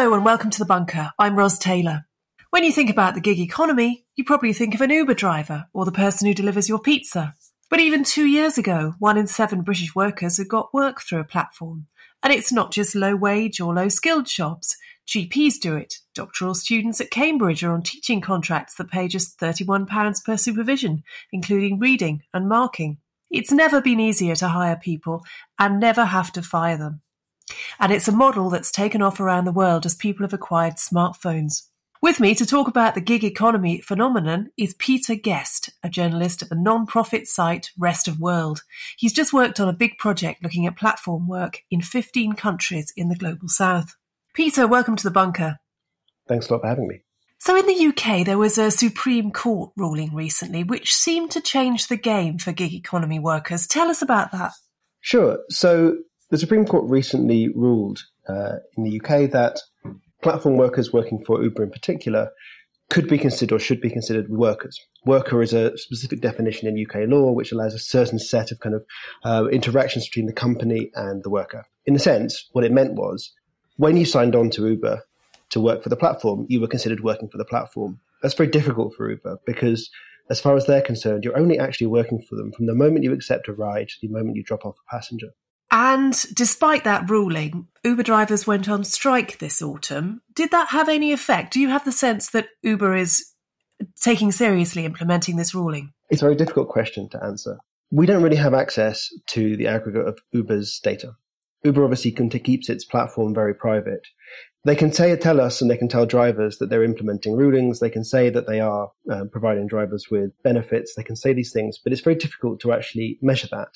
Hello and welcome to The Bunker. I'm Ros Taylor. When you think about the gig economy, you probably think of an Uber driver or the person who delivers your pizza. But even 2 years ago, 1 in 7 British workers had got work through a platform. And it's not just low-wage or low-skilled jobs. GPs do it. Doctoral students at Cambridge are on teaching contracts that pay just £31 per supervision, including reading and marking. It's never been easier to hire people and never have to fire them. And it's a model that's taken off around the world as people have acquired smartphones. With me to talk about the gig economy phenomenon is Peter Guest, a journalist at the non-profit site Rest of World. He's just worked on a big project looking at platform work in 15 countries in the global south. Peter, welcome to The Bunker. Thanks a lot for having me. So in the UK, there was a Supreme Court ruling recently which seemed to change the game for gig economy workers. Tell us about that. Sure. So the Supreme Court recently ruled in the UK that platform workers working for Uber in particular could be considered or should be considered workers. Worker is a specific definition in UK law which allows a certain set of interactions between the company and the worker. In a sense, what it meant was when you signed on to Uber to work for the platform, you were considered working for the platform. That's very difficult for Uber because as far as they're concerned, you're only actually working for them from the moment you accept a ride to the moment you drop off a passenger. And despite that ruling, Uber drivers went on strike this autumn. Did that have any effect? Do you have the sense that Uber is taking seriously implementing this ruling? It's a very difficult question to answer. We don't really have access to the aggregate of Uber's data. Uber obviously keeps its platform very private. They can tell us and they can tell drivers that they're implementing rulings. They can say that they are providing drivers with benefits. They can say these things, but it's very difficult to actually measure that.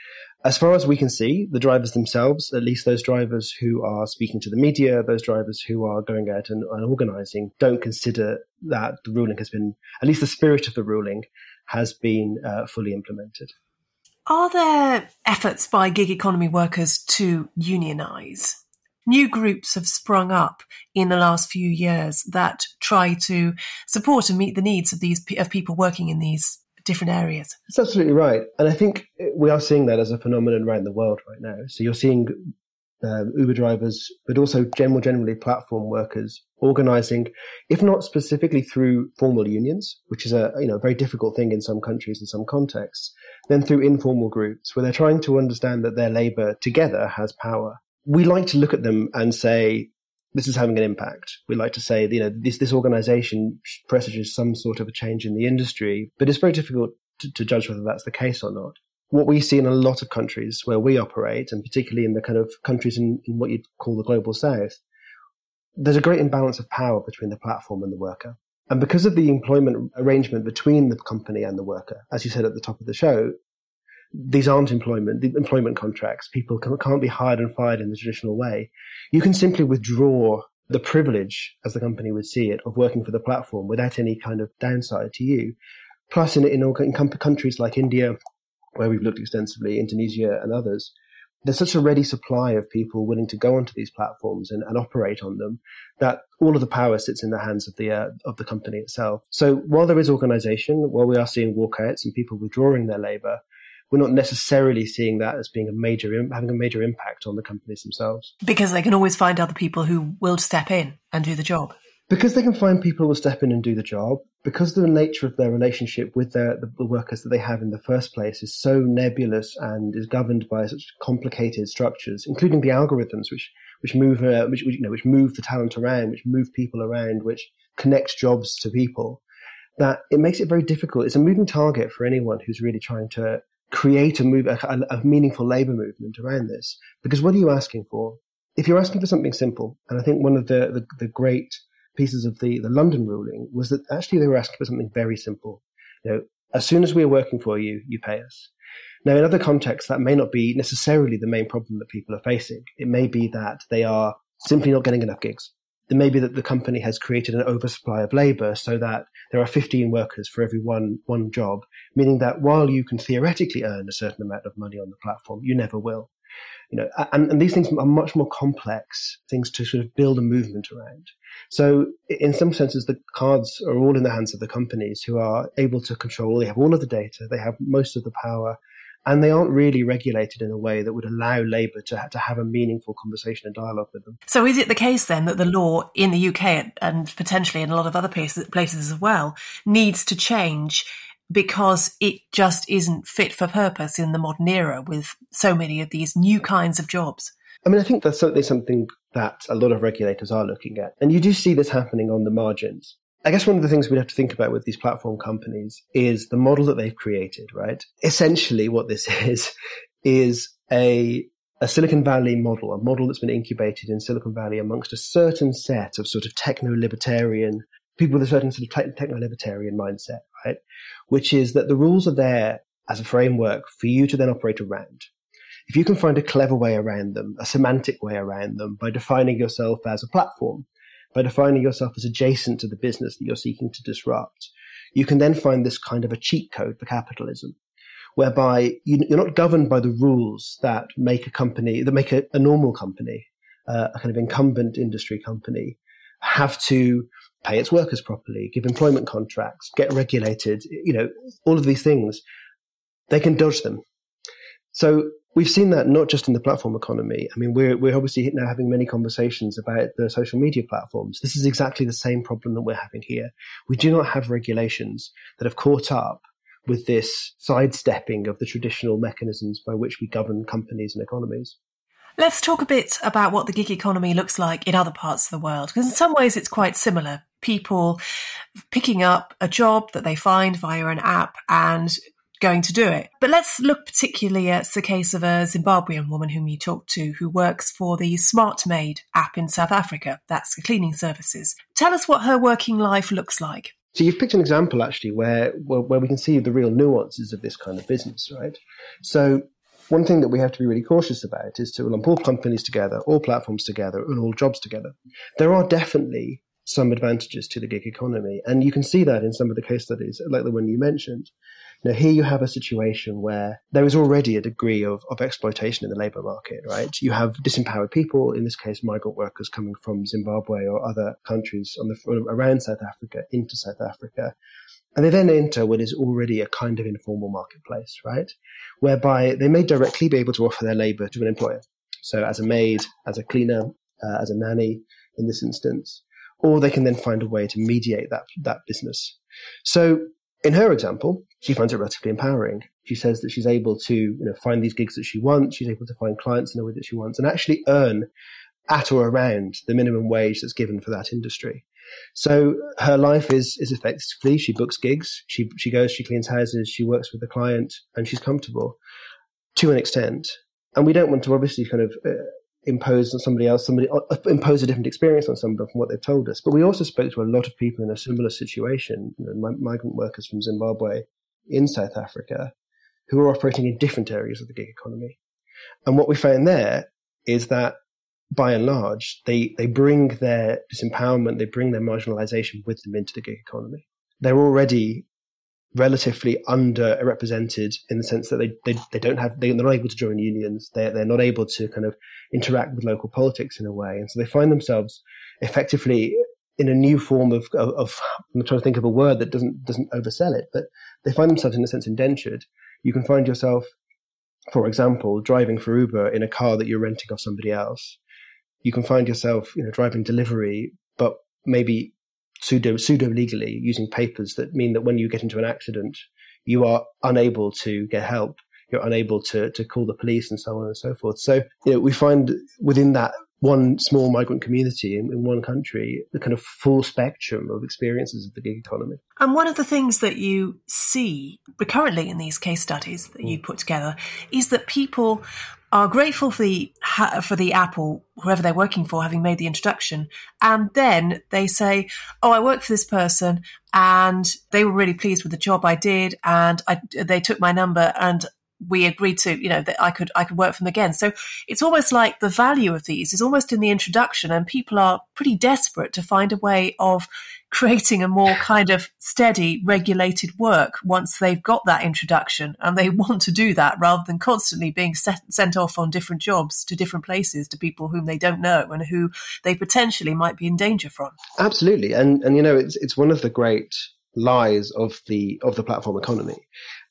As far as we can see, the drivers themselves, at least those drivers who are speaking to the media, those drivers who are going out and organising, don't consider that the ruling has been, at least the spirit of the ruling, has been fully implemented. Are there efforts by gig economy workers to unionise? New groups have sprung up in the last few years that try to support and meet the needs of people working in these different areas. That's absolutely right. And I think we are seeing that as a phenomenon around the world right now. So you're seeing Uber drivers, but also generally platform workers organising, if not specifically through formal unions, which is a very difficult thing in some countries and some contexts, then through informal groups where they're trying to understand that their labour together has power. We like to look at them and say, this is having an impact. We like to say, this organisation presages some sort of a change in the industry, but it's very difficult to judge whether that's the case or not. What we see in a lot of countries where we operate, and particularly in the kind of countries in what you'd call the global south, there's a great imbalance of power between the platform and the worker. And because of the employment arrangement between the company and the worker, as you said at the top of the show, these aren't employment contracts. People can't be hired and fired in the traditional way. You can simply withdraw the privilege, as the company would see it, of working for the platform without any kind of downside to you. Plus, in countries like India, where we've looked extensively, Indonesia and others, there's such a ready supply of people willing to go onto these platforms and operate on them that all of the power sits in the hands of the company itself. So while there is organisation, while we are seeing walkouts and people withdrawing their labour, we're not necessarily seeing that as being having a major impact on the companies themselves. Because they can always find other people who will step in and do the job. Because they can find people who will step in and do the job, because the nature of their relationship with the workers that they have in the first place is so nebulous and is governed by such complicated structures, including the algorithms which move the talent around, which move people around, which connect jobs to people, that it makes it very difficult. It's a moving target for anyone who's really trying to create a meaningful labour movement around this. Because what are you asking for? If you're asking for something simple, and I think one of the great pieces of the London ruling was that actually they were asking for something very simple. As soon as we're working for you, you pay us. Now, in other contexts, that may not be necessarily the main problem that people are facing. It may be that they are simply not getting enough gigs. It may be that the company has created an oversupply of labour so that there are 15 workers for every one job, meaning that while you can theoretically earn a certain amount of money on the platform, you never will. And these things are much more complex things to sort of build a movement around. So in some senses, the cards are all in the hands of the companies who are able to control. They have all of the data. They have most of the power. And they aren't really regulated in a way that would allow Labour to have a meaningful conversation and dialogue with them. So is it the case then that the law in the UK and potentially in a lot of other places as well needs to change because it just isn't fit for purpose in the modern era with so many of these new kinds of jobs? I mean, I think that's certainly something that a lot of regulators are looking at. And you do see this happening on the margins. I guess one of the things we have to think about with these platform companies is the model that they've created, right? Essentially what this is a Silicon Valley model, a model that's been incubated in Silicon Valley amongst a certain set of sort of techno-libertarian people with a certain sort of techno-libertarian mindset, right? Which is that the rules are there as a framework for you to then operate around. If you can find a clever way around them, a semantic way around them, by defining yourself as a platform, by defining yourself as adjacent to the business that you're seeking to disrupt, you can then find this kind of a cheat code for capitalism, whereby you're not governed by the rules that make a company, that make a normal company, a kind of incumbent industry company, have to pay its workers properly, give employment contracts, get regulated, all of these things. They can dodge them. So we've seen that not just in the platform economy. I mean, we're obviously now having many conversations about the social media platforms. This is exactly the same problem that we're having here. We do not have regulations that have caught up with this sidestepping of the traditional mechanisms by which we govern companies and economies. Let's talk a bit about what the gig economy looks like in other parts of the world, because in some ways it's quite similar. People picking up a job that they find via an app and going to do it. But let's look particularly at the case of a Zimbabwean woman whom you talked to who works for the SmartMaid app in South Africa. That's the cleaning services. Tell us what her working life looks like. So you've picked an example actually where we can see the real nuances of this kind of business, right? So one thing that we have to be really cautious about is to lump all companies together, all platforms together, and all jobs together. There are definitely some advantages to the gig economy, and you can see that in some of the case studies, like the one you mentioned. Now, here you have a situation where there is already a degree of exploitation in the labour market, right? You have disempowered people, in this case, migrant workers coming from Zimbabwe or other countries around South Africa into South Africa. And they then enter what is already a kind of informal marketplace, right? Whereby they may directly be able to offer their labour to an employer. So as a maid, as a cleaner, as a nanny in this instance, or they can then find a way to mediate that business. So in her example, she finds it relatively empowering. She says that she's able to find these gigs that she wants. She's able to find clients in the way that she wants and actually earn at or around the minimum wage that's given for that industry. So her life is effectively, she books gigs, she goes, she cleans houses, she works with the client, and she's comfortable to an extent. And we don't want to obviously kind of impose on impose a different experience on somebody from what they've told us. But we also spoke to a lot of people in a similar situation, migrant workers from Zimbabwe in South Africa, who are operating in different areas of the gig economy. And what we found there is that by and large, they bring their disempowerment, they bring their marginalization with them into the gig economy. They're already relatively underrepresented in the sense that they're not able to join unions. They're not able to kind of interact with local politics in a way. And so they find themselves effectively in a new form of I'm trying to think of a word that doesn't oversell it, but they find themselves in a sense indentured. You can find yourself, for example, driving for Uber in a car that you're renting off somebody else. You can find yourself, driving delivery, but maybe pseudo legally using papers that mean that when you get into an accident, you are unable to get help. You're unable to call the police and so on and so forth. So, we find within that one small migrant community in one country, the kind of full spectrum of experiences of the gig economy. And one of the things that you see recurrently in these case studies that you put together is that people are grateful for the app or whoever they're working for having made the introduction. And then they say, oh, I work for this person and they were really pleased with the job I did and they took my number and we agreed to, that I could work for them again. So it's almost like the value of these is almost in the introduction, and people are pretty desperate to find a way of creating a more kind of steady, regulated work once they've got that introduction, and they want to do that rather than constantly being sent off on different jobs to different places to people whom they don't know and who they potentially might be in danger from. Absolutely, and it's one of the great lies of the platform economy.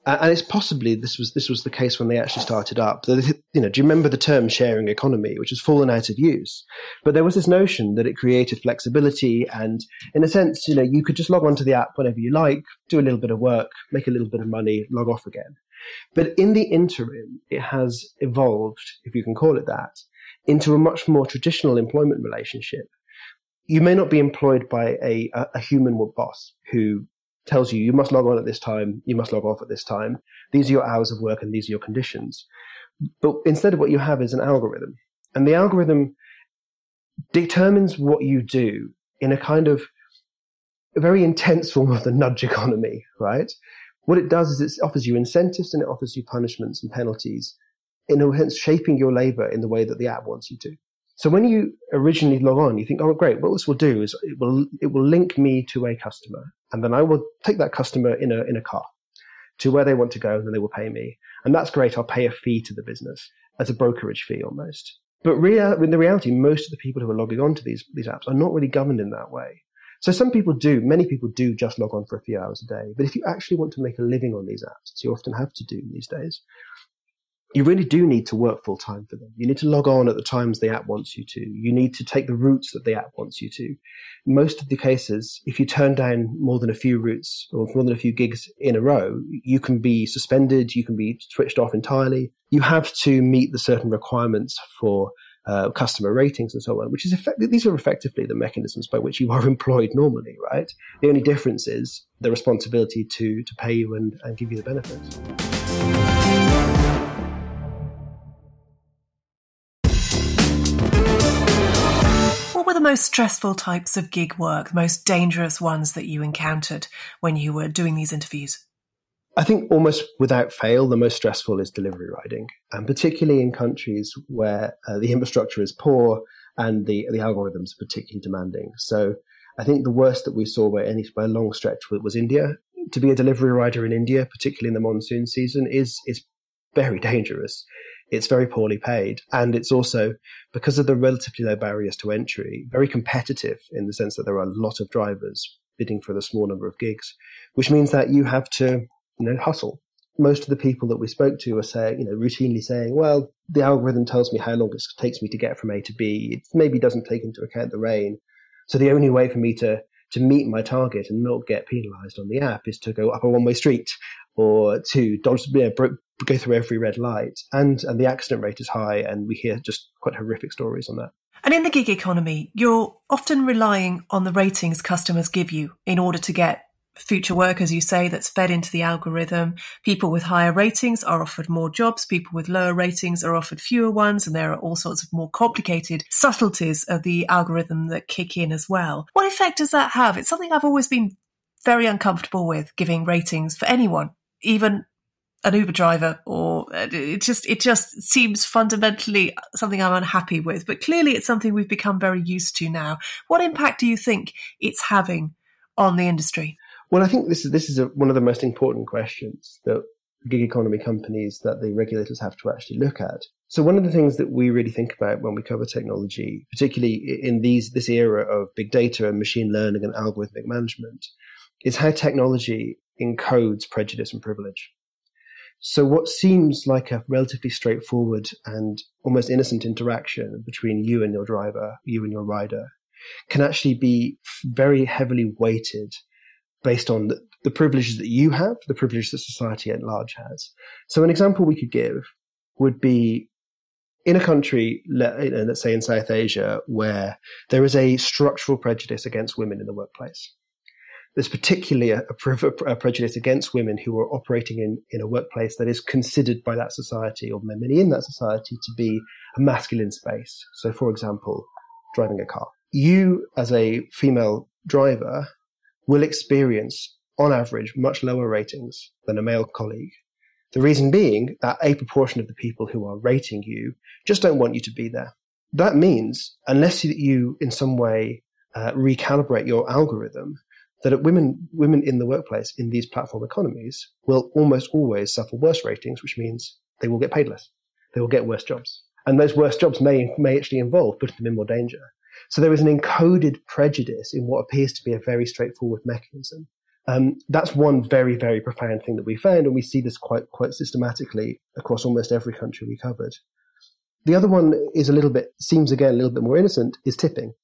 And it's possibly this was the case when they actually started up. Do you remember the term sharing economy, which has fallen out of use? But there was this notion that it created flexibility, and in a sense, you could just log onto the app whenever you like, do a little bit of work, make a little bit of money, log off again. But in the interim, it has evolved, if you can call it that, into a much more traditional employment relationship. You may not be employed by a human boss who tells you must log on at this time, you must log off at this time. These are your hours of work and these are your conditions. But instead of what you have is an algorithm. And the algorithm determines what you do in a kind of a very intense form of the nudge economy, right? What it does is it offers you incentives and it offers you punishments and penalties, in a sense shaping your labor in the way that the app wants you to. So when you originally log on, you think, oh, great, what this will do is it will link me to a customer, and then I will take that customer in a car to where they want to go, and then they will pay me. And that's great. I'll pay a fee to the business as a brokerage fee almost. But in the reality, most of the people who are logging on to these apps are not really governed in that way. So many people do just log on for a few hours a day. But if you actually want to make a living on these apps, as you often have to do these days, you really do need to work full time for them. You need to log on at the times the app wants you to. You need to take the routes that the app wants you to. Most of the cases, if you turn down more than a few routes or more than a few gigs in a row, you can be suspended. You can be switched off entirely. You have to meet the certain requirements for customer ratings and so on, which is these are effectively the mechanisms by which you are employed normally, right? The only difference is the responsibility to pay you and give you the benefits. What were the most stressful types of gig work, the most dangerous ones that you encountered when you were doing these interviews? I think almost without fail, the most stressful is delivery riding, and particularly in countries where the infrastructure is poor and the algorithms are particularly demanding. So I think the worst that we saw by a long stretch was India. To be a delivery rider in India, particularly in the monsoon season, is very dangerous. It's very poorly paid. And it's also, because of the relatively low barriers to entry, very competitive in the sense that there are a lot of drivers bidding for the small number of gigs, which means that you have to, hustle. Most of the people that we spoke to are saying, routinely saying, well, the algorithm tells me how long it takes me to get from A to B. It maybe doesn't take into account the rain. So the only way for me to meet my target and not get penalized on the app is to go up a one-way street or to dodge, go through every red light. And the accident rate is high, and we hear just quite horrific stories on that. And in the gig economy, you're often relying on the ratings customers give you in order to get future work, as you say, that's fed into the algorithm. People with higher ratings are offered more jobs. People with lower ratings are offered fewer ones. And there are all sorts of more complicated subtleties of the algorithm that kick in as well. What effect does that have? It's something I've always been very uncomfortable with, giving ratings for anyone, even an Uber driver, or it just seems fundamentally something I'm unhappy with. But clearly it's something we've become very used to now. What impact do you think it's having on the industry? Well, I think this is one of the most important questions that gig economy companies, that the regulators have to actually look at. So one of the things that we really think about when we cover technology, particularly in this era of big data and machine learning and algorithmic management, is how technology encodes prejudice and privilege. So what seems like a relatively straightforward and almost innocent interaction between you and your driver, you and your rider, can actually be very heavily weighted based on the privileges that you have, the privileges that society at large has. So an example we could give would be in a country, let's say in South Asia, where there is a structural prejudice against women in the workplace. There's particularly a prejudice against women who are operating in a workplace that is considered by that society, or many in that society, to be a masculine space. So, for example, driving a car. You, as a female driver, will experience, on average, much lower ratings than a male colleague. The reason being that a proportion of the people who are rating you just don't want you to be there. That means, unless you in some way recalibrate your algorithm, that women in the workplace in these platform economies will almost always suffer worse ratings, which means they will get paid less. They will get worse jobs. And those worse jobs may actually involve putting them in more danger. So there is an encoded prejudice in what appears to be a very straightforward mechanism That's one very, very profound thing that we found, and we see this quite systematically across almost every country we covered. The other one is seems again a little bit more innocent, is tipping.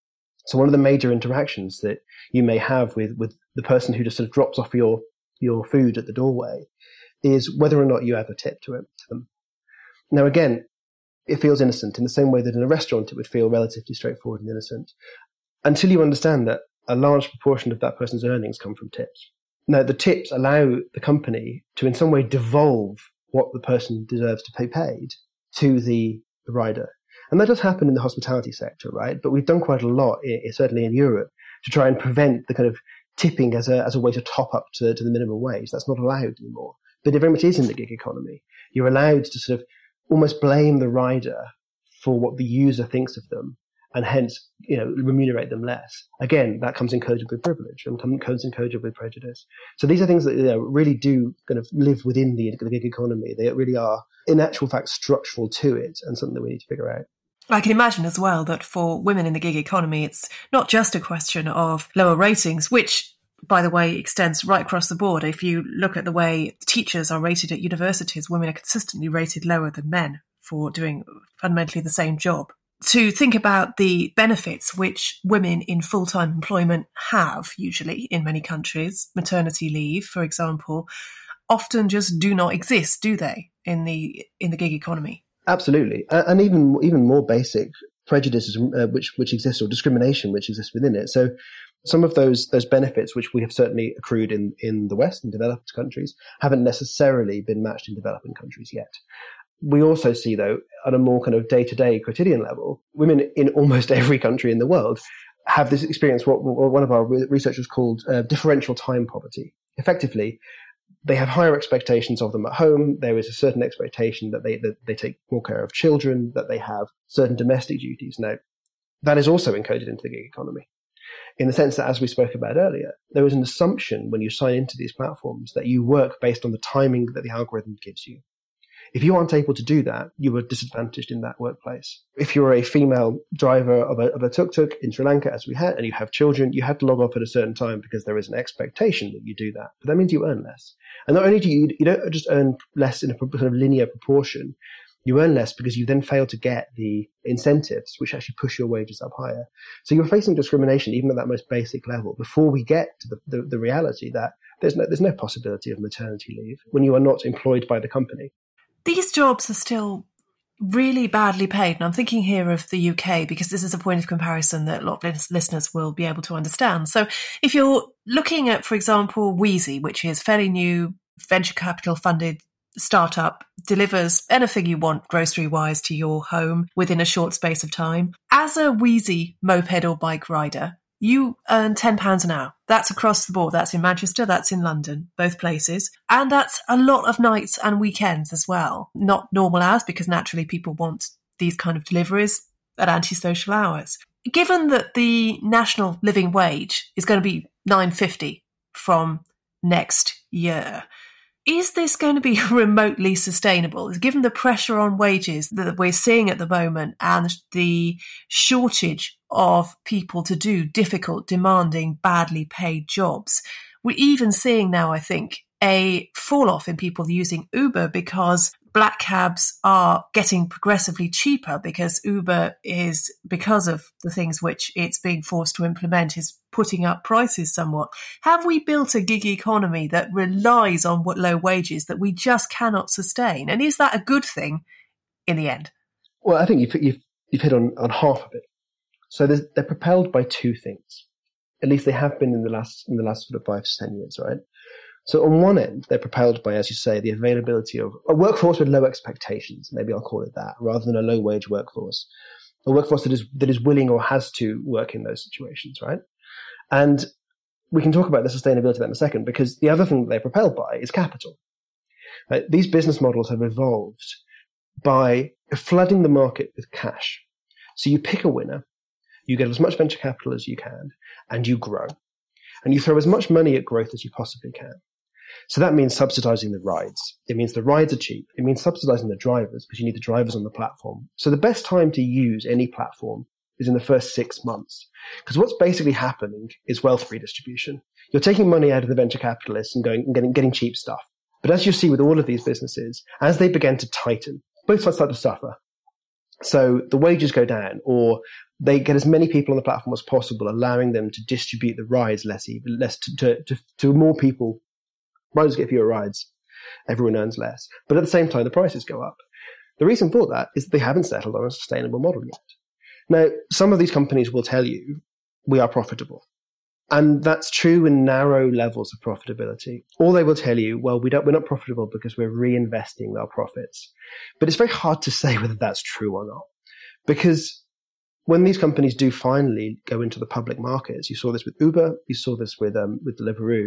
So one of the major interactions that you may have with the person who just sort of drops off your food at the doorway is whether or not you ever tip to them. Now, again, it feels innocent in the same way that in a restaurant it would feel relatively straightforward and innocent, until you understand that a large proportion of that person's earnings come from tips. Now, the tips allow the company to in some way devolve what the person deserves to pay paid to the rider. And that does happen in the hospitality sector, right? But we've done quite a lot, certainly in Europe, to try and prevent the kind of tipping as a way to top up to the minimum wage. That's not allowed anymore. But it very much is in the gig economy. You're allowed to sort of almost blame the rider for what the user thinks of them, and hence, remunerate them less. Again, that comes encoded with privilege and comes encoded with prejudice. So these are things that really do kind of live within the gig economy. They really are, in actual fact, structural to it, and something that we need to figure out. I can imagine as well that for women in the gig economy, it's not just a question of lower ratings, which, by the way, extends right across the board. If you look at the way teachers are rated at universities, women are consistently rated lower than men for doing fundamentally the same job. To think about the benefits which women in full-time employment have, usually in many countries, maternity leave, for example, often just do not exist, do they, in the gig economy? Absolutely, and even more basic prejudices which exist, or discrimination which exists within it. So some of those benefits, which we have certainly accrued in the West, in developed countries, haven't necessarily been matched in developing countries yet. We also see, though, at a more kind of day-to-day quotidian level, women in almost every country in the world have this experience, what one of our researchers called differential time poverty. Effectively, they have higher expectations of them at home. There is a certain expectation that they take more care of children, that they have certain domestic duties. Now, that is also encoded into the gig economy, in the sense that, as we spoke about earlier, there is an assumption when you sign into these platforms that you work based on the timing that the algorithm gives you. If you aren't able to do that, you are disadvantaged in that workplace. If you're a female driver of a tuk-tuk in Sri Lanka, as we had, and you have children, you have to log off at a certain time because there is an expectation that you do that. But that means you earn less. And not only do you don't just earn less in a kind of linear proportion, you earn less because you then fail to get the incentives which actually push your wages up higher. So you're facing discrimination even at that most basic level before we get to the reality that there's no possibility of maternity leave when you are not employed by the company. These jobs are still really badly paid. And I'm thinking here of the UK, because this is a point of comparison that a lot of listeners will be able to understand. So if you're looking at, for example, Wheezy, which is fairly new, venture capital funded startup, delivers anything you want grocery-wise to your home within a short space of time. As a Wheezy moped or bike rider, you earn £10 an hour. That's across the board. That's in Manchester, that's in London, both places. And that's a lot of nights and weekends as well. Not normal hours, because naturally people want these kind of deliveries at antisocial hours. Given that the national living wage is going to be £9.50 from next year, is this going to be remotely sustainable? Given the pressure on wages that we're seeing at the moment and the shortage of people to do difficult, demanding, badly paid jobs, we're even seeing now, I think, a fall-off in people using Uber because black cabs are getting progressively cheaper because Uber is, because of the things which it's being forced to implement, is putting up prices somewhat. Have we built a gig economy that relies on low wages that we just cannot sustain? And is that a good thing in the end? Well, I think you've hit on half of it. So they're propelled by two things. At least they have been in the last sort of 5 to 10 years, right? So on one end, they're propelled by, as you say, the availability of a workforce with low expectations. Maybe I'll call it that, rather than a low wage workforce. A workforce that is willing or has to work in those situations, right? And we can talk about the sustainability of that in a second, because the other thing that they're propelled by is capital. Right? These business models have evolved by flooding the market with cash. So you pick a winner, you get as much venture capital as you can, and you grow. And you throw as much money at growth as you possibly can. So that means subsidizing the rides. It means the rides are cheap. It means subsidizing the drivers, because you need the drivers on the platform. So the best time to use any platform is in the first 6 months. Because what's basically happening is wealth redistribution. You're taking money out of the venture capitalists and getting cheap stuff. But as you see with all of these businesses, as they began to tighten, both sides start to suffer. So the wages go down, or they get as many people on the platform as possible, allowing them to distribute the rides less to more people. Riders get fewer rides. Everyone earns less. But at the same time, the prices go up. The reason for that is that they haven't settled on a sustainable model yet. Now, some of these companies will tell you, we are profitable. And that's true in narrow levels of profitability. Or they will tell you, well, we're not profitable because we're reinvesting our profits. But it's very hard to say whether that's true or not. Because when these companies do finally go into the public markets, you saw this with Uber, you saw this with Deliveroo,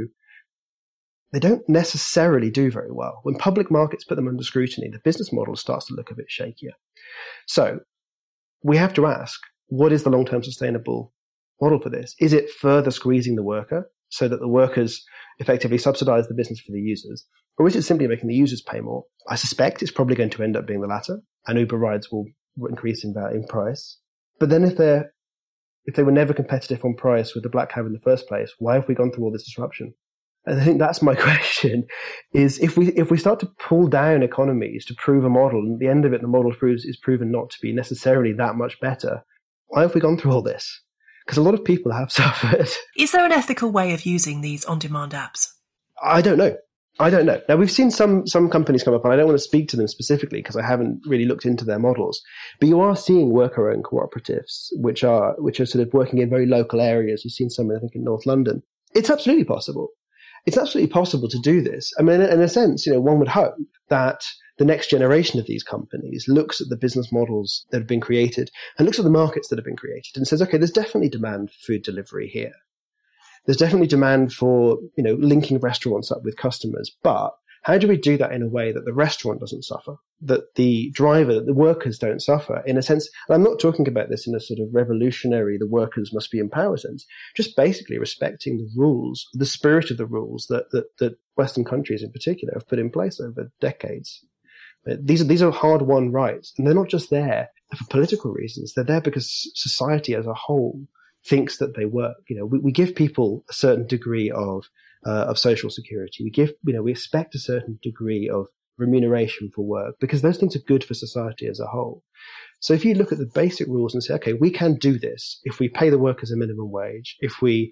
they don't necessarily do very well. When public markets put them under scrutiny, the business model starts to look a bit shakier. So we have to ask, what is the long-term sustainable model for this? Is it further squeezing the worker so that the workers effectively subsidize the business for the users? Or is it simply making the users pay more? I suspect it's probably going to end up being the latter, and Uber rides will increase in price. But then if they were never competitive on price with the black cab in the first place, why have we gone through all this disruption? And I think that's my question, is if we start to pull down economies to prove a model, and at the end of it, the model is proven not to be necessarily that much better, why have we gone through all this? Because a lot of people have suffered. Is there an ethical way of using these on-demand apps? I don't know. Now, we've seen some companies come up, and I don't want to speak to them specifically because I haven't really looked into their models. But you are seeing worker-owned cooperatives, which are sort of working in very local areas. You've seen some, I think, in North London. It's absolutely possible. It's absolutely possible to do this. I mean, in a sense, one would hope that the next generation of these companies looks at the business models that have been created and looks at the markets that have been created and says, okay, there's definitely demand for food delivery here. There's definitely demand for, linking restaurants up with customers. But how do we do that in a way that the restaurant doesn't suffer, that the driver, that the workers don't suffer? In a sense, and I'm not talking about this in a sort of revolutionary, the workers must be empowered sense, just basically respecting the rules, the spirit of the rules that Western countries in particular have put in place over decades. These are hard-won rights, and they're not just there for political reasons. They're there because society as a whole thinks that they work. We give people a certain degree of social security. We expect a certain degree of remuneration for work because those things are good for society as a whole. So if you look at the basic rules and say, okay, we can do this if we pay the workers a minimum wage, if we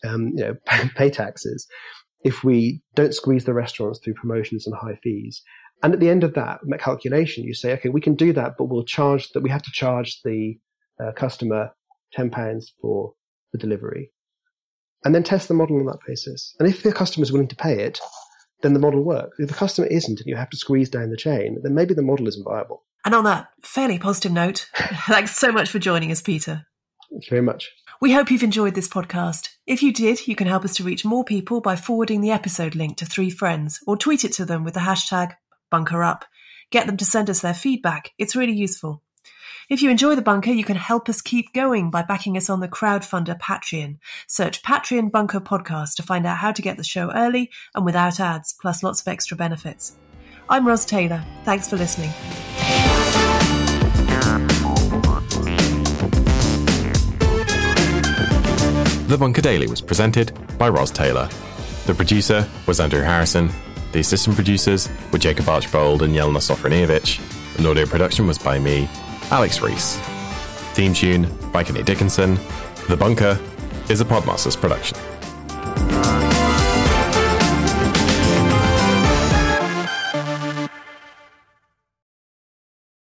pay taxes, if we don't squeeze the restaurants through promotions and high fees. And at the end of that calculation, you say, okay, we can do that, but we have to charge the customer £10 for the delivery. And then test the model on that basis. And if the customer is willing to pay it, then the model works. If the customer isn't and you have to squeeze down the chain, then maybe the model isn't viable. And on that fairly positive note, thanks so much for joining us, Peter. Thank you very much. We hope you've enjoyed this podcast. If you did, you can help us to reach more people by forwarding the episode link to 3 friends or tweet it to them with the hashtag #BunkerUp. Get them to send us their feedback. It's really useful. If you enjoy The Bunker, you can help us keep going by backing us on the crowdfunder Patreon. Search Patreon Bunker Podcast to find out how to get the show early and without ads, plus lots of extra benefits. I'm Ros Taylor. Thanks for listening. The Bunker Daily was presented by Ros Taylor. The producer was Andrew Harrison. The assistant producers were Jacob Archbold and Jelena Sofronijevic. And audio production was by me, Alex Rees. Theme tune by Kenny Dickinson. The Bunker is a Podmasters production.